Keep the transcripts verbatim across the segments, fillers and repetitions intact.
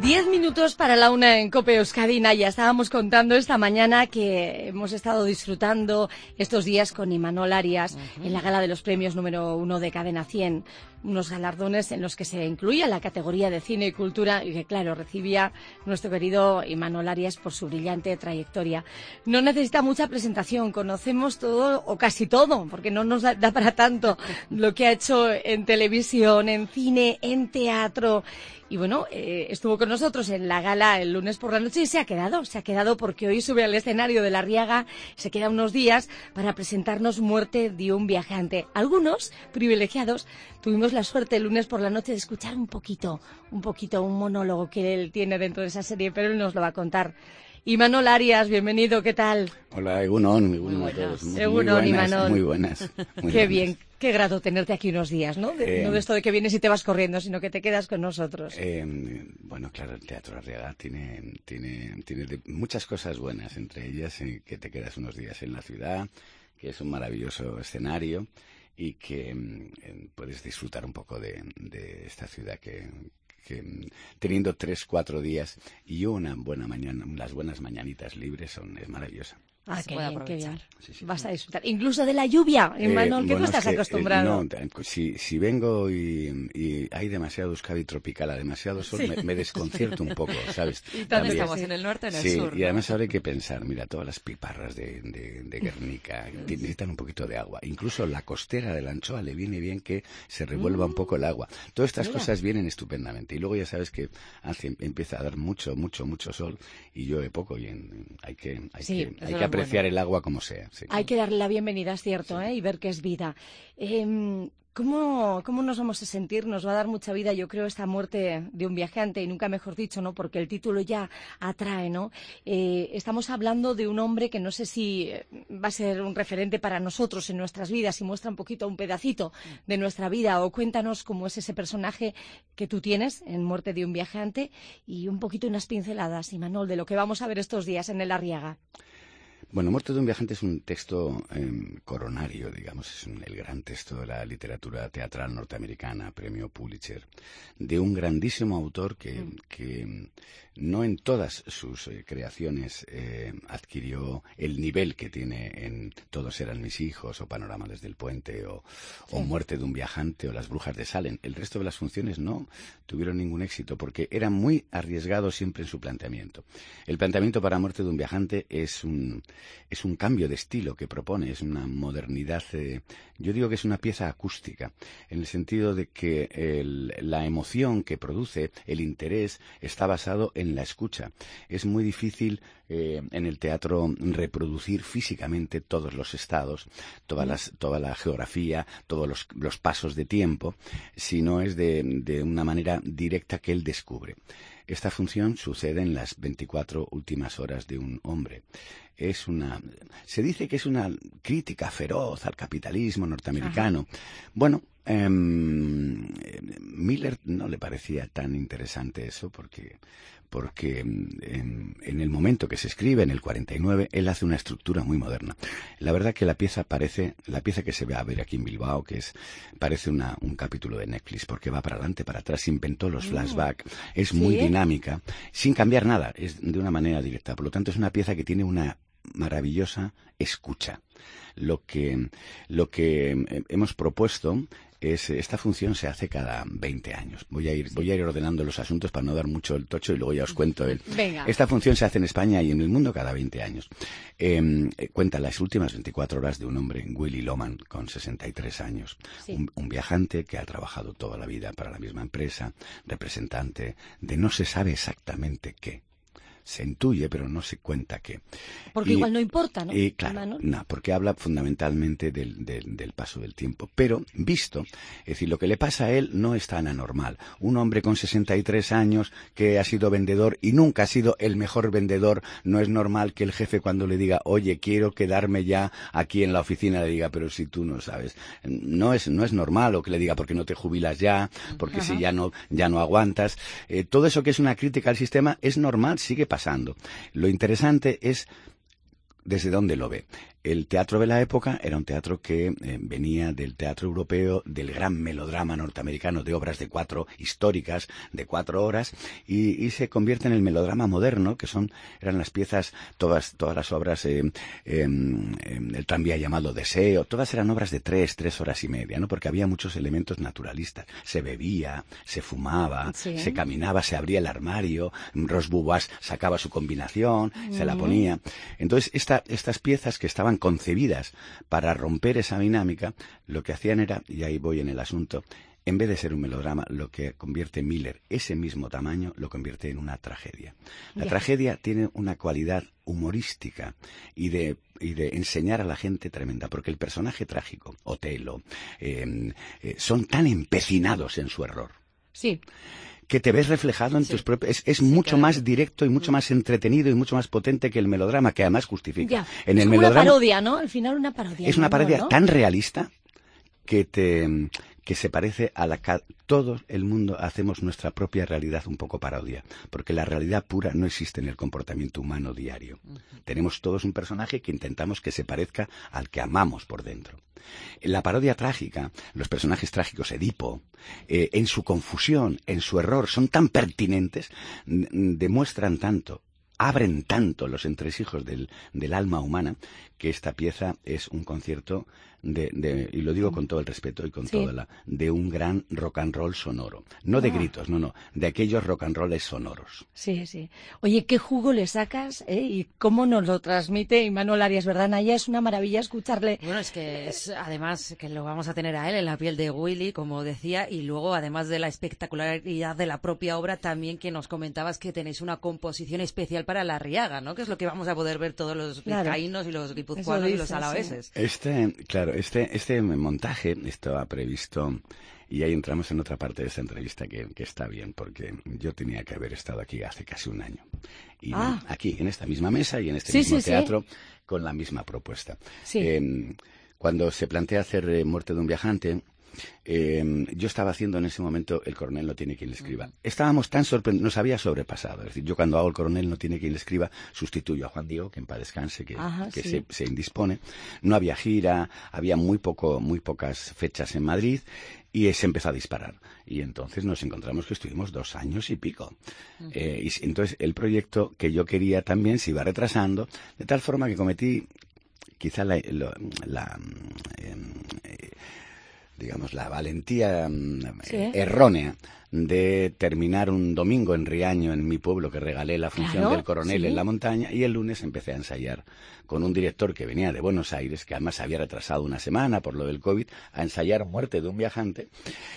Diez minutos para la una en COPE Euskadi. Ya estábamos contando esta mañana que hemos estado disfrutando estos días con Imanol Arias uh-huh. en la gala de los premios número uno de Cadena cien. Unos galardones en los que se incluía la categoría de cine y cultura y que, claro, recibía nuestro querido Imanol Arias por su brillante trayectoria. No necesita mucha presentación, conocemos todo o casi todo, porque no nos da, da para tanto lo que ha hecho en televisión, en cine, en teatro. Y bueno, eh, estuvo con nosotros en la gala el lunes por la noche y se ha quedado, se ha quedado porque hoy sube al escenario de La Riaga, se queda unos días para presentarnos Muerte de un viajante. Algunos, privilegiados, tuvimos la suerte el lunes por la noche de escuchar un poquito, un poquito, un monólogo que él tiene dentro de esa serie, pero él nos lo va a contar. Imanol Arias, bienvenido, ¿qué tal? Hola, Egunon, Egunon a todos. Muy, Egunon, muy buenas, Imanol. muy buenas. Muy Qué buenas. bien, qué grato tenerte aquí unos días, ¿no? De, Eh, no de esto de que vienes y te vas corriendo, sino que te quedas con nosotros. Eh, bueno, claro, el Teatro La Riaga tiene, tiene, tiene de, muchas cosas buenas, entre ellas eh, que te quedas unos días en la ciudad, que es un maravilloso escenario y que eh, puedes disfrutar un poco de, de esta ciudad que... que teniendo tres, cuatro días y una buena mañana, las buenas mañanitas libres son es maravillosa. Ah, qué bien, qué bien. Sí, sí, Vas sí. a disfrutar. Incluso de la lluvia, Imanol, eh, que bueno, tú estás es que, acostumbrado. Eh, no, si, si vengo y, y hay demasiado Euskadi tropical, demasiado sol, sí. me, me desconcierto un poco, ¿sabes? ¿Y dónde estamos? ¿En el norte o en el sí, sur? Y además ahora hay que pensar, mira, todas las piparras de, de, de Guernica necesitan un poquito de agua. Incluso la costera de la anchoa le viene bien que se revuelva mm. un poco el agua. Todas estas mira. cosas vienen estupendamente. Y luego ya sabes que hace, empieza a dar mucho, mucho, mucho sol y llueve poco y en, hay que, hay sí, que, hay que apreciar bueno. el agua como sea. Sí. Hay que darle la bienvenida, es cierto, sí. ¿eh? Y ver que es vida. Eh, ¿cómo, ¿Cómo nos vamos a sentir? Nos va a dar mucha vida, yo creo, esta muerte de un viajante, y nunca mejor dicho, ¿no? Porque el título ya atrae, ¿no? Eh, estamos hablando de un hombre que no sé si va a ser un referente para nosotros en nuestras vidas y muestra un poquito, un pedacito de nuestra vida. O cuéntanos cómo es ese personaje que tú tienes en Muerte de un viajante y un poquito unas pinceladas, Imanol, de lo que vamos a ver estos días en el La Riaga. Bueno, Muerte de un viajante es un texto eh, coronario, digamos, es un, el gran texto de la literatura teatral norteamericana, premio Pulitzer, de un grandísimo autor que, mm. que no en todas sus eh, creaciones eh, adquirió el nivel que tiene en Todos eran mis hijos, o Panorama desde el puente, o, sí. o Muerte de un viajante, o Las brujas de Salem. El resto de las funciones no tuvieron ningún éxito, porque era muy arriesgado siempre en su planteamiento. El planteamiento para Muerte de un viajante es un... Es un cambio de estilo que propone, es una modernidad, eh, yo digo que es una pieza acústica, en el sentido de que el, la emoción que produce, el interés, está basado en la escucha. Es muy difícil eh, en el teatro reproducir físicamente todos los estados, todas las, toda la geografía, todos los, los pasos de tiempo, si no es de, de una manera directa que él descubre. Esta función sucede en las veinticuatro últimas horas de un hombre. Es una, se dice que es una crítica feroz al capitalismo norteamericano. Ajá. Bueno, eh, Miller no le parecía tan interesante eso porque, porque en, en el momento que se escribe, en el cuarenta y nueve, él hace una estructura muy moderna. La verdad que la pieza parece, la pieza que se ve a ver aquí en Bilbao, que es, parece una, un capítulo de Netflix, porque va para adelante, para atrás, inventó los flashbacks, es muy ¿Sí? dinámica, sin cambiar nada, es de una manera directa. Por lo tanto, es una pieza que tiene una maravillosa escucha. Lo que, lo que hemos propuesto es, esta función se hace cada veinte años. Voy a ir, voy a ir ordenando los asuntos para no dar mucho el tocho y luego ya os cuento. El, Venga. Esta función se hace en España y en el mundo cada veinte años. Eh, cuenta las últimas veinticuatro horas de un hombre, Willy Loman, con sesenta y tres años. Sí. Un, un viajante que ha trabajado toda la vida para la misma empresa, representante de no se sabe exactamente qué. Se intuye, pero no se cuenta qué. Porque y, igual no importa, ¿no? Y claro, no, no porque habla fundamentalmente del, del, del paso del tiempo. Pero, visto, es decir, lo que le pasa a él no es tan anormal. Un hombre con sesenta y tres años que ha sido vendedor y nunca ha sido el mejor vendedor, no es normal que el jefe cuando le diga, oye, quiero quedarme ya aquí en la oficina, le diga, pero si tú no sabes. No es, no es normal, o que le diga, porque no te jubilas ya, porque Ajá. si ya no, ya no aguantas. Eh, todo eso que es una crítica al sistema es normal, sigue pasando. Pasando. Lo interesante es desde dónde lo ve. El teatro de la época era un teatro que eh, venía del teatro europeo, del gran melodrama norteamericano, de obras de cuatro históricas, de cuatro horas, y, y se convierte en el melodrama moderno, que son eran las piezas, todas todas las obras, eh, eh, el tranvía llamado Deseo, todas eran obras de tres, tres horas y media, ¿no? Porque había muchos elementos naturalistas. Se bebía, se fumaba, sí. se caminaba, se abría el armario, Rosboubois sacaba su combinación, mm. se la ponía. Entonces, esta, estas piezas que estaban concebidas para romper esa dinámica, lo que hacían era, y ahí voy en el asunto, en vez de ser un melodrama, lo que convierte Miller, ese mismo tamaño, lo convierte en una tragedia. La yeah. tragedia tiene una cualidad humorística y de, y de enseñar a la gente tremenda, porque el personaje trágico, Otelo, eh, eh, son tan empecinados en su error. Sí. Que te ves reflejado en sí. tus propios... Es, es sí, mucho claro. más directo y mucho más entretenido y mucho más potente que el melodrama, que además justifica. Ya. En es el como melodrama, una parodia, ¿no? Al final una parodia. Es una parodia ¿no? tan realista que te... que se parece a la que todo el mundo hacemos nuestra propia realidad un poco parodia, porque la realidad pura no existe en el comportamiento humano diario. Uh-huh. Tenemos todos un personaje que intentamos que se parezca al que amamos por dentro. En la parodia trágica, los personajes trágicos, Edipo, eh, en su confusión, en su error, son tan pertinentes, n- demuestran tanto, abren tanto los entresijos del, del alma humana, que esta pieza es un concierto de, de, y lo digo con todo el respeto y con sí. toda la, de un gran rock and roll sonoro. No de ah. gritos, no, no, de aquellos rock and rolls sonoros. Sí, sí. Oye, ¿qué jugo le sacas? ¿Eh? ¿Y cómo nos lo transmite Imanol Arias, verdad, Naya? Es una maravilla escucharle. Bueno, es que es, además, que lo vamos a tener a él en la piel de Willy, como decía, y luego, además de la espectacularidad de la propia obra, también que nos comentabas que tenéis una composición especial para la Riaga, ¿no? Que es lo que vamos a poder ver todos los vizcaínos claro. y los guipuzcoanos y los alaveses. Sí. Este, claro, este, este montaje estaba previsto, y ahí entramos en otra parte de esta entrevista que, que está bien, porque yo tenía que haber estado aquí hace casi un año. Y ah. aquí, en esta misma mesa y en este sí, mismo sí, teatro, sí. con la misma propuesta. Sí. Eh, cuando se plantea hacer eh, Muerte de un viajante, Eh, yo estaba haciendo en ese momento El coronel no tiene quien le escriba. Estábamos tan sorprendidos, nos había sobrepasado. Es decir, yo cuando hago El coronel no tiene quien le escriba, sustituyo a Juan Diego, que en paz descanse, que, Ajá, que sí. se, se indispone. No había gira, había muy poco, muy pocas fechas en Madrid y se empezó a disparar. Y entonces nos encontramos que estuvimos dos años y pico. Uh-huh. Eh, y entonces el proyecto que yo quería también se iba retrasando, de tal forma que cometí quizá la... la, la eh, eh, digamos, la valentía ¿Sí? errónea de terminar un domingo en Riaño, en mi pueblo, que regalé la función claro, del coronel ¿sí? en la montaña, y el lunes empecé a ensayar con un director que venía de Buenos Aires, que además había retrasado una semana por lo del COVID, a ensayar Muerte de un viajante,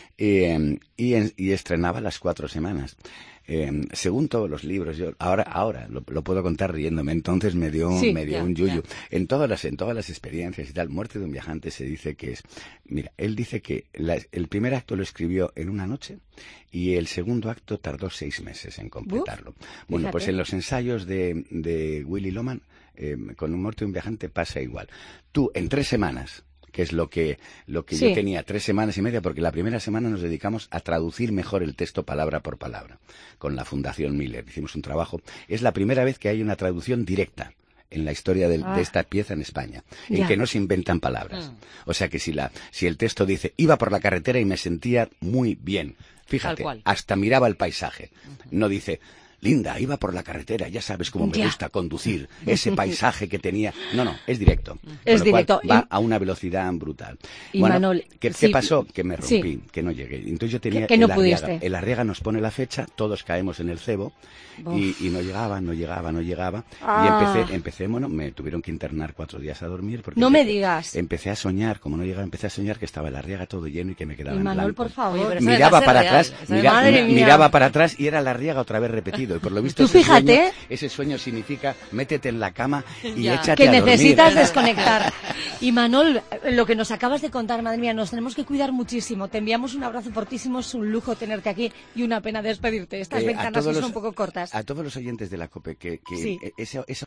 eh, y, en, y estrenaba las cuatro semanas. Eh, según todos los libros, yo ahora ahora lo, lo puedo contar riéndome, entonces me dio, sí, me dio yeah, un yuyu. Yeah. En todas las en todas las experiencias y tal, Muerte de un viajante se dice que es, mira, él dice que la, el primer acto lo escribió en una noche y el segundo acto tardó seis meses en completarlo. Uf, bueno, fíjate. Pues en los ensayos de, de Willy Loman, eh, con Muerte de un viajante pasa igual. Tú en tres semanas, que es lo que lo que sí. yo tenía, tres semanas y media, porque la primera semana nos dedicamos a traducir mejor el texto palabra por palabra, con la Fundación Miller. Hicimos un trabajo. Es la primera vez que hay una traducción directa en la historia de, ah. de esta pieza en España, en ya. que no se inventan palabras. Mm. O sea que si la si el texto dice, iba por la carretera y me sentía muy bien, fíjate, hasta miraba el paisaje. Uh-huh. No dice... Linda, iba por la carretera, ya sabes cómo me ya. gusta conducir, ese paisaje que tenía. No, no, es directo. Es directo. Va a una velocidad brutal. Y bueno, Manol, ¿qué, sí. ¿qué pasó? Que me rompí, sí. que no llegué. Entonces yo tenía que no el pudiste. Arriaga. El Arriaga nos pone la fecha, todos caemos en el cebo y, y no llegaba, no llegaba, no llegaba. Ah. Y empecé, empecé, bueno, me tuvieron que internar cuatro días a dormir. Porque no empecé, me digas. Empecé a soñar, como no llegaba, empecé a soñar que estaba el Arriaga todo lleno y que me quedaba y en Manol, blanco. por favor. Oye, miraba para real. atrás, mira, Madre mi, miraba para atrás y era el Arriaga otra vez repetido. Y por lo visto ese sueño, ese sueño significa métete en la cama y ya. échate que a dormir. Que necesitas desconectar. Y Manol, lo que nos acabas de contar, madre mía, nos tenemos que cuidar muchísimo. Te enviamos un abrazo fortísimo, es un lujo tenerte aquí y una pena despedirte. Estas eh, ventanas son un poco cortas. A todos los oyentes de la COPE, que, que sí. esa, esa